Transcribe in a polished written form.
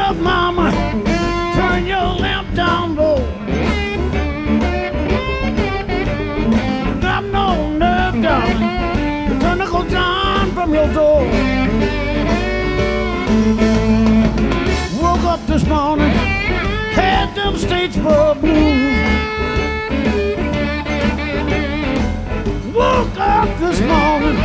up, mama, turn your lamp down low. Got no nerve, darling, to turn the nickel down from your door. Woke up this morning, had them Statesboro blues. Woke up this morning.